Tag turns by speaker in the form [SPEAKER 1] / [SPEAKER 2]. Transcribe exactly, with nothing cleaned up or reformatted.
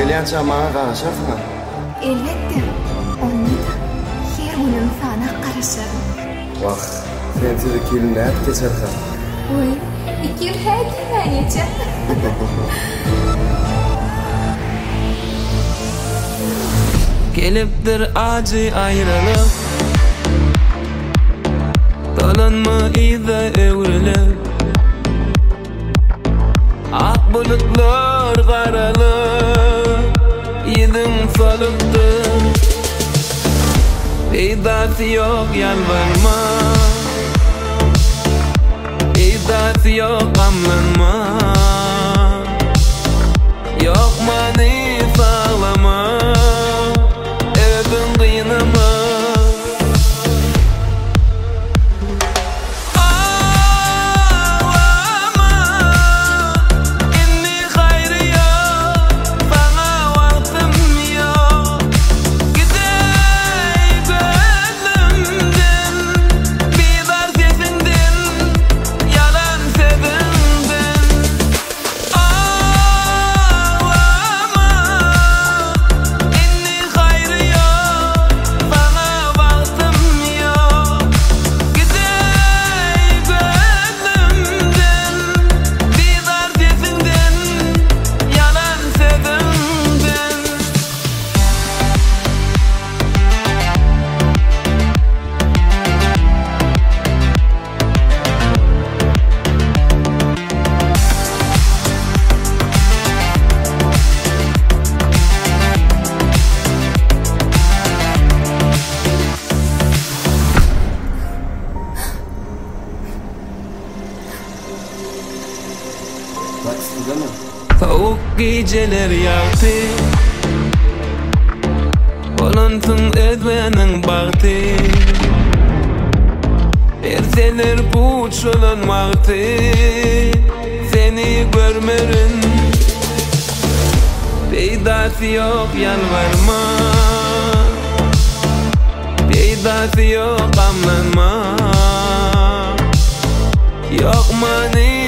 [SPEAKER 1] Eliyatça bana karışırsan.
[SPEAKER 2] Elbette. Onu da her günüm sana karışırım.
[SPEAKER 1] Vah, sen sizi kilin näet geçersen.
[SPEAKER 2] Oy, iki yıl her demeyece.
[SPEAKER 3] Gelipdir acı ayrılık, dolanma ide evrilip, ak bulutlar karalık, yedim soluktur. İdası yok yalvarma, İdası yok gamlanma, yok mani sağlama, evin kıynama. Ağlama, inni hayrı yok, bana vaktim yok. Gidey gönlümden, bidar sesinden, yalan sevinden. Ağlama, inni hayrı yok, bana vaktim yok. Gidey gönlümden, bidar sesinden, yalan sevinden.
[SPEAKER 1] Bak istedim mi?
[SPEAKER 3] Soğuk geceler yağdı, Olansın özlenin baktı. Erseler bu çolun vakti, seni görmerin. Peydası yok yalvarma, peydası yok gamlanma, yok mani